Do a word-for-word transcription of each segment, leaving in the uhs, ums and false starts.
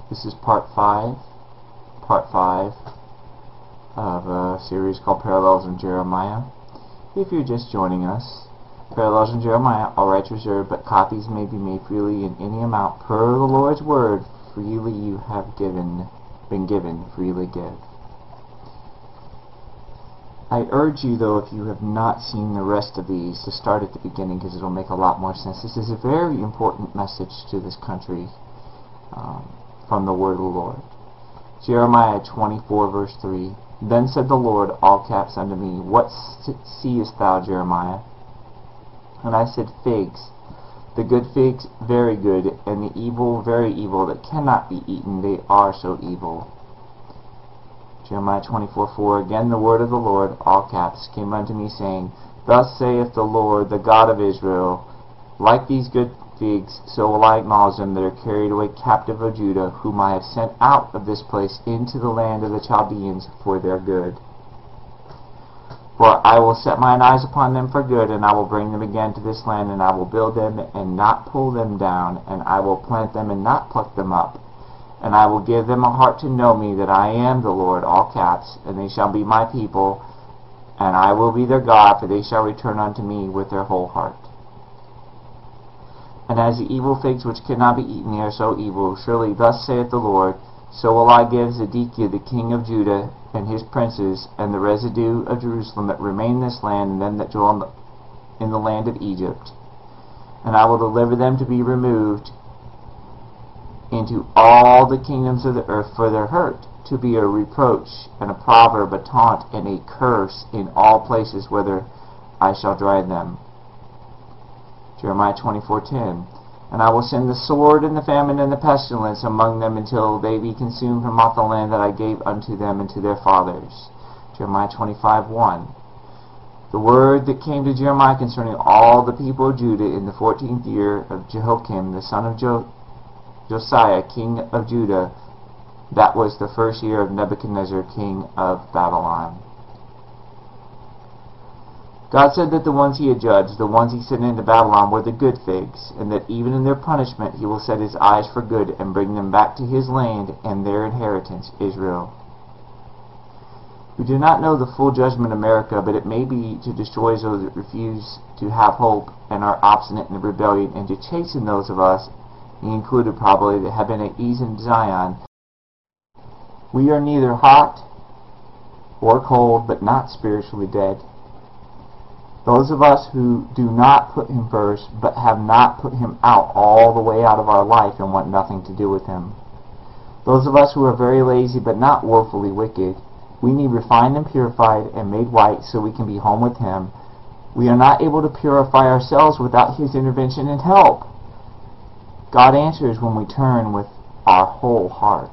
This is part five, part five of a series called Parallels in Jeremiah. If you're just joining us, Parallels in Jeremiah, all rights reserved, but copies may be made freely in any amount per the Lord's word. Freely you have given, been given, freely give. I urge you, though, if you have not seen the rest of these, to start at the beginning, because it will make a lot more sense. This is a very important message to this country um, from the word of the Lord. Jeremiah twenty-four, verse three. Then said the Lord, all caps, unto me, What seest thou, Jeremiah? And I said, Figs. The good figs, very good, and the evil, very evil, that cannot be eaten, they are so evil. Jeremiah twenty-four, four. Again the word of the Lord, all caps, came unto me, saying, Thus saith the Lord, the God of Israel, Like these good figs, so will I acknowledge them that are carried away captive of Judah, whom I have sent out of this place into the land of the Chaldeans for their good. For I will set mine eyes upon them for good, and I will bring them again to this land, and I will build them and not pull them down, and I will plant them and not pluck them up. And I will give them a heart to know me, that I am the Lord, all caps, and they shall be my people, and I will be their God, for they shall return unto me with their whole heart. And as the evil figs which cannot be eaten, they are so evil. Surely thus saith the Lord, So will I give Zedekiah the king of Judah, and his princes, and the residue of Jerusalem that remain in this land, and them that dwell in the land of Egypt. And I will deliver them to be removed into all the kingdoms of the earth for their hurt, to be a reproach, and a proverb, a taunt, and a curse in all places whither I shall drive them. Jeremiah twenty-four, ten. And I will send the sword, and the famine, and the pestilence among them, until they be consumed from off the land that I gave unto them and to their fathers. Jeremiah twenty-five, one. The word that came to Jeremiah concerning all the people of Judah in the fourteenth year of Jehoiakim, the son of jo- Josiah, king of Judah, that was the first year of Nebuchadnezzar, king of Babylon. God said that the ones he had judged, the ones he sent into Babylon, were the good figs, and that even in their punishment he will set his eyes for good and bring them back to his land and their inheritance, Israel. We do not know the full judgment of America, but it may be to destroy those that refuse to have hope and are obstinate in rebellion, and to chasten those of us, me included probably, that have been at ease in Zion. We are neither hot or cold, but not spiritually dead. Those of us who do not put him first, but have not put him out all the way out of our life and want nothing to do with him. Those of us who are very lazy, but not woefully wicked. We need refined and purified and made white so we can be home with him. We are not able to purify ourselves without his intervention and help. God answers when we turn with our whole heart.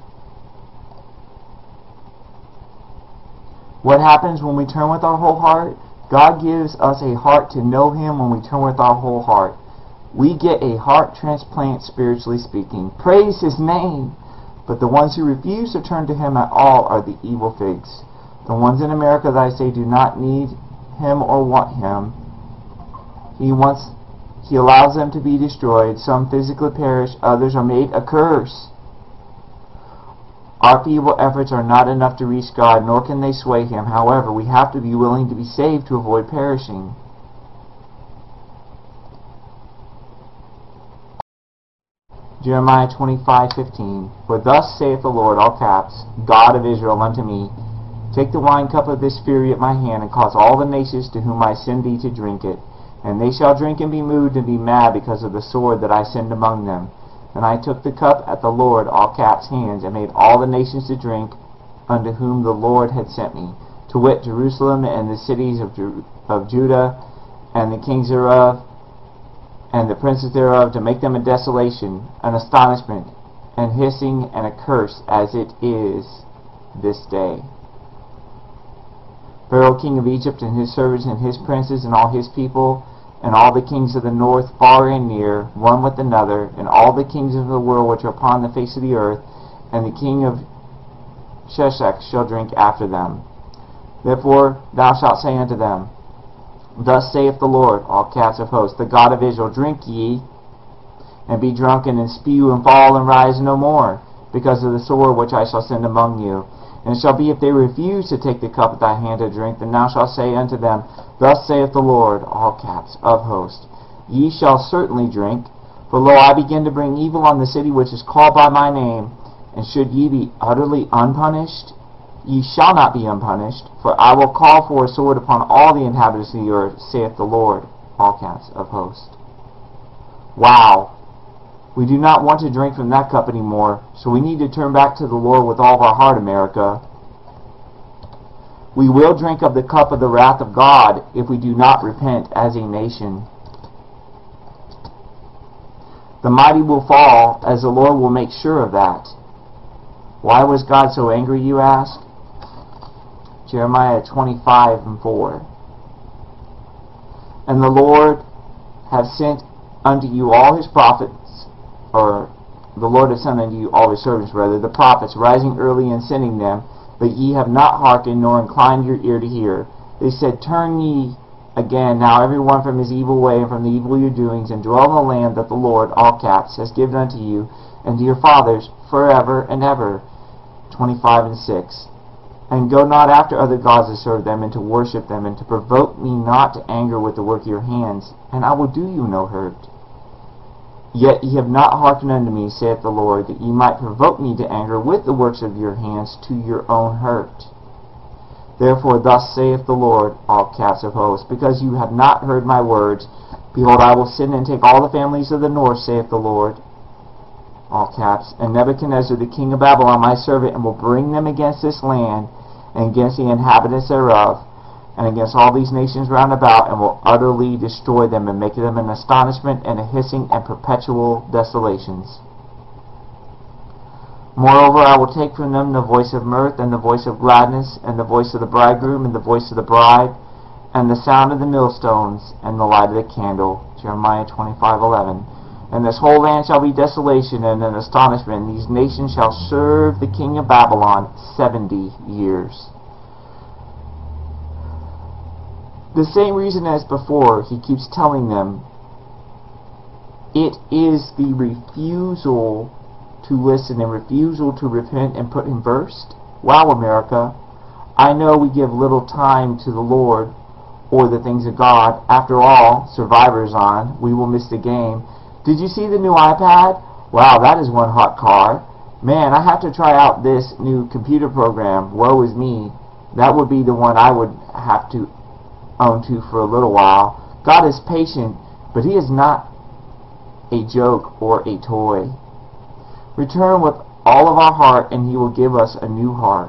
What happens when we turn with our whole heart? God gives us a heart to know him when we turn with our whole heart. We get a heart transplant, spiritually speaking. Praise his name. But the ones who refuse to turn to him at all are the evil figs. The ones in America that I say do not need him or want him. He wants, he allows them to be destroyed. Some physically perish, others are made a curse. Our feeble efforts are not enough to reach God, nor can they sway him. However, we have to be willing to be saved to avoid perishing. Jeremiah twenty-five, fifteen. For thus saith the Lord, all caps, God of Israel, unto me, Take the wine cup of this fury at my hand, and cause all the nations to whom I send thee to drink it. And they shall drink and be moved and be mad because of the sword that I send among them. And I took the cup at the Lord, all caps, hands, and made all the nations to drink unto whom the Lord had sent me, to wit, Jerusalem and the cities of, Ju- of Judah, and the kings thereof, and the princes thereof, to make them a desolation, an astonishment, and hissing, and a curse, as it is this day. Pharaoh king of Egypt, and his servants, and his princes, and all his people, and all the kings of the north, far and near, one with another, and all the kings of the world which are upon the face of the earth, and the king of Sheshach shall drink after them. Therefore thou shalt say unto them, Thus saith the Lord, all caps of hosts, the God of Israel, Drink ye, and be drunken, and spew, and fall, and rise no more. because of the sword which I shall send among you. And it shall be, if they refuse to take the cup at thy hand to drink, then thou shalt say unto them, Thus saith the Lord, all caps, of hosts, Ye shall certainly drink, for lo, I begin to bring evil on the city which is called by my name. And should ye be utterly unpunished, ye shall not be unpunished, for I will call for a sword upon all the inhabitants of the earth, saith the Lord, all caps, of hosts. Wow. We do not want to drink from that cup anymore, so we need to turn back to the Lord with all of our heart, America. We will drink of the cup of the wrath of God if we do not repent as a nation. The mighty will fall, as the Lord will make sure of that. Why was God so angry, you ask? Jeremiah twenty-five and four. And the Lord hath sent unto you all his prophets, or the Lord hath sent unto you all his servants, rather, the prophets, rising early and sending them, but ye have not hearkened, nor inclined your ear to hear. They said, Turn ye again now every one from his evil way and from the evil of your doings, and dwell in the land that the Lord, all caps, has given unto you and to your fathers forever and ever. twenty-five and six. And go not after other gods to serve them, and to worship them, and to provoke me not to anger with the work of your hands, and I will do you no hurt. Yet ye have not hearkened unto me, saith the Lord, that ye might provoke me to anger with the works of your hands to your own hurt. Therefore thus saith the Lord, all caps of hosts, because you have not heard my words, behold, I will send and take all the families of the north, saith the Lord, all caps, and Nebuchadnezzar the king of Babylon my servant, and will bring them against this land, and against the inhabitants thereof, and against all these nations round about, and will utterly destroy them, and make them an astonishment, and a hissing, and perpetual desolations. Moreover, I will take from them the voice of mirth, and the voice of gladness, and the voice of the bridegroom, and the voice of the bride, and the sound of the millstones, and the light of the candle. Jeremiah twenty-five eleven. And this whole land shall be desolation and an astonishment, and these nations shall serve the king of Babylon seventy years. The same reason as before, he keeps telling them, it is the refusal to listen and refusal to repent and put him first. Wow, America. I know we give little time to the Lord or the things of God. After all, Survivor's on. We will miss the game. Did you see the new iPad? Wow, that is one hot car. Man, I have to try out this new computer program. Woe is me. That would be the one I would have to own to for a little while. God is patient, but he is not a joke or a toy. Return with all of our heart, and he will give us a new heart.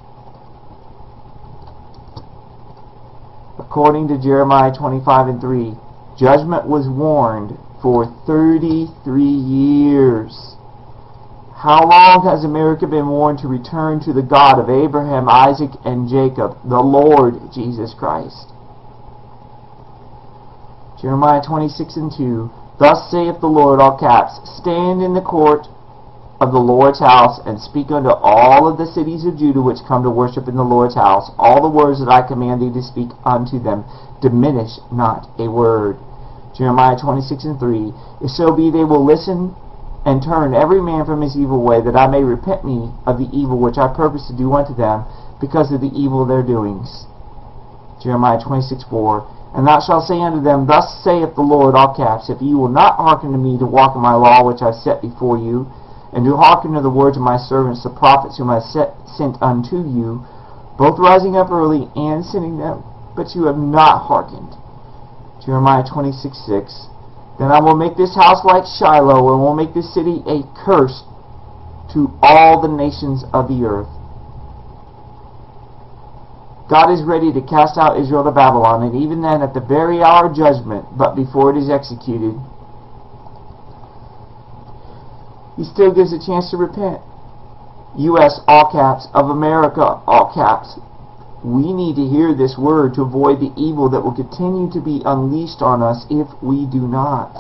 According to Jeremiah twenty-five and three, judgment was warned for thirty-three years. How long has America been warned to return to the God of Abraham, Isaac, and Jacob, the Lord Jesus Christ? Jeremiah twenty-six and two, Thus saith the Lord, all caps, Stand in the court of the Lord's house, and speak unto all of the cities of Judah which come to worship in the Lord's house all the words that I command thee to speak unto them. Diminish not a word. Jeremiah twenty-six and three, If so be they will listen and turn every man from his evil way, that I may repent me of the evil which I purpose to do unto them, because of the evil of their doings. Jeremiah twenty-six four, And thou shalt say unto them, Thus saith the Lord, all caps, If ye will not hearken to me to walk in my law which I set before you, and to hearken to the words of my servants the prophets whom I set, sent unto you, both rising up early and sending them, but you have not hearkened. Jeremiah twenty-six six, Then I will make this house like Shiloh, and will make this city a curse to all the nations of the earth. God is ready to cast out Israel to Babylon, and even then at the very hour of judgment, but before it is executed, he still gives a chance to repent. U S all caps, of America all caps. We need to hear this word to avoid the evil that will continue to be unleashed on us if we do not.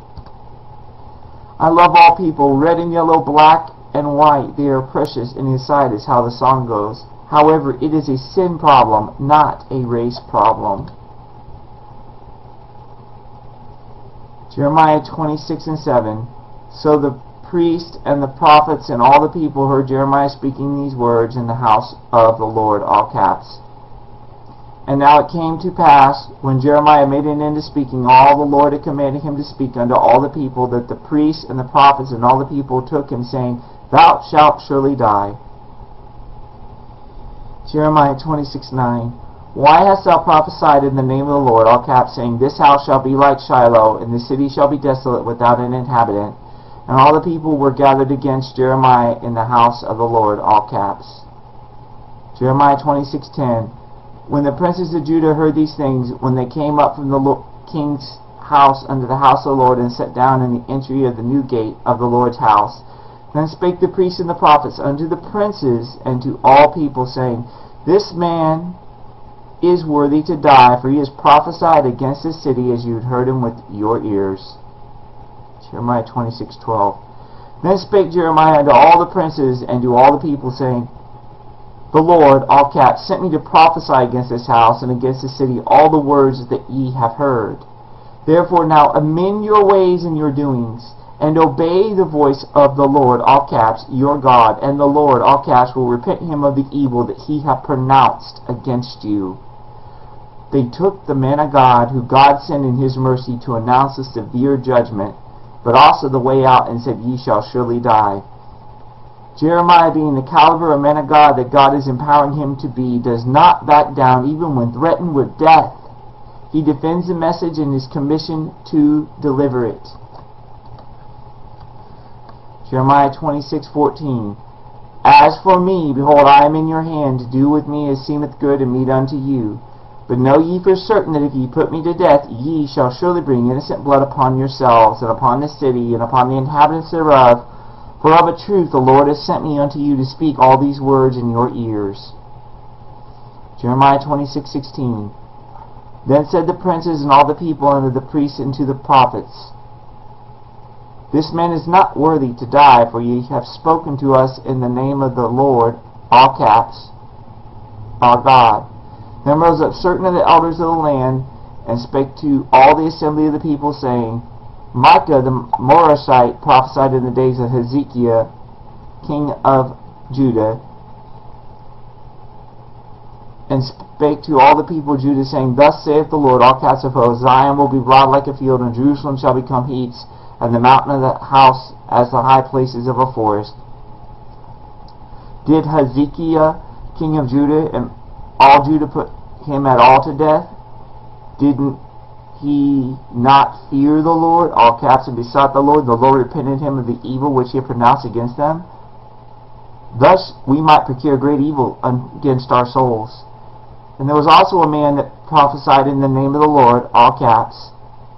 I love all people, red and yellow, black and white. They are precious in his sight, is how the song goes. However, it is a sin problem, not a race problem. Jeremiah twenty-six and seven, So the priests and the prophets and all the people heard Jeremiah speaking these words in the house of the Lord, all caps. And now it came to pass, when Jeremiah made an end of speaking all the Lord had commanded him to speak unto all the people, that the priests and the prophets and all the people took him, saying, Thou shalt surely die. Jeremiah twenty-six nine. Why hast thou prophesied in the name of the Lord, all caps, saying, This house shall be like Shiloh, and the city shall be desolate without an inhabitant? And all the people were gathered against Jeremiah in the house of the Lord, all caps. Jeremiah twenty-six ten. When the princes of Judah heard these things, when they came up from the king's house unto the house of the Lord, and sat down in the entry of the new gate of the Lord's house, then spake the priests and the prophets unto the princes and to all people, saying, This man is worthy to die, for he has prophesied against this city as you had heard him with your ears. Jeremiah twenty-six twelve. Then spake Jeremiah unto all the princes and to all the people, saying, The Lord, all caps, sent me to prophesy against this house and against the city all the words that ye have heard. Therefore now amend your ways and your doings, and obey the voice of the Lord, all caps, your God, and the Lord, all caps, will repent him of the evil that he hath pronounced against you. They took the man of God, who God sent in his mercy to announce a severe judgment, but also the way out, and said, Ye shall surely die. Jeremiah, being the caliber of man of God that God is empowering him to be, does not back down even when threatened with death. He defends the message and is commissioned to deliver it. Jeremiah twenty-six fourteen. As for me, behold, I am in your hand, to do with me as seemeth good and meet unto you. But know ye for certain that if ye put me to death, ye shall surely bring innocent blood upon yourselves, and upon this city, and upon the inhabitants thereof. For of a truth the Lord has sent me unto you to speak all these words in your ears. Jeremiah twenty-six sixteen. Then said the princes and all the people unto the priests and to the prophets, This man is not worthy to die, for ye have spoken to us in the name of the Lord, all caps, our God. Then rose up certain of the elders of the land, and spake to all the assembly of the people, saying, Micah the Morashite prophesied in the days of Hezekiah, king of Judah, and spake to all the people of Judah, saying, Thus saith the Lord, all caps of hosts, Zion will be broad like a field, and Jerusalem shall become heaths, and the mountain of the house as the high places of a forest. Did Hezekiah, king of Judah, and all Judah put him at all to death? Didn't he not fear the Lord, all caps, and besought the Lord? The Lord repented him of the evil which he had pronounced against them. Thus we might procure great evil against our souls. And there was also a man that prophesied in the name of the Lord, all caps,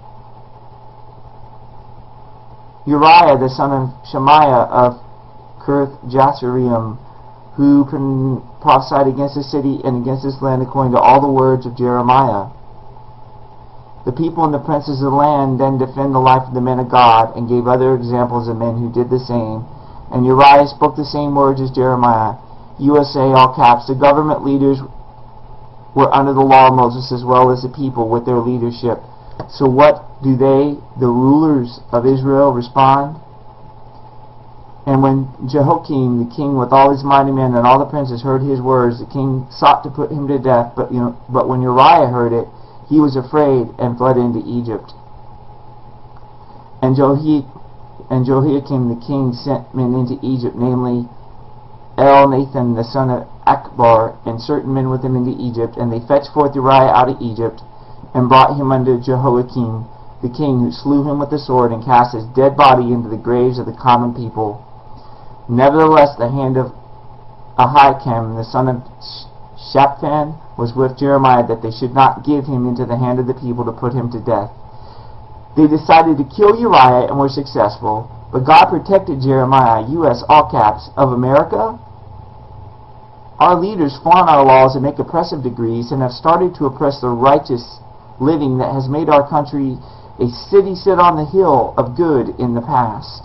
Uriah the son of Shemaiah of Kirjath-Jearim, who prophesied against the city and against this land according to all the words of Jeremiah. The people and the princes of the land then defend the life of the men of God, and gave other examples of men who did the same. And Uriah spoke the same words as Jeremiah. U S A, all caps, the government leaders were under the law of Moses as well as the people with their leadership. So what do they, the rulers of Israel, respond? And when Jehoiakim the king with all his mighty men and all the princes heard his words, the king sought to put him to death. But, you know, but when Uriah heard it, he was afraid and fled into Egypt. And Jehoiakim And Jehoiakim the king sent men into Egypt, namely Elnathan the son of Akbar, and certain men with him into Egypt. And they fetched forth Uriah out of Egypt, and brought him unto Jehoiakim the king, who slew him with the sword, and cast his dead body into the graves of the common people. Nevertheless the hand of Ahikam the son of Shaphan was with Jeremiah, that they should not give him into the hand of the people to put him to death. They decided to kill Uriah and were successful, but God protected Jeremiah, U S all caps, of America. Our leaders flaunt our laws and make oppressive decrees, and have started to oppress the righteous living that has made our country a city set on the hill of good in the past.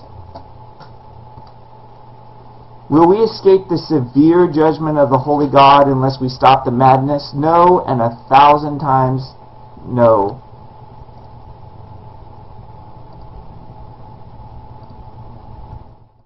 Will we escape the severe judgment of the holy God unless we stop the madness? No, and a thousand times no.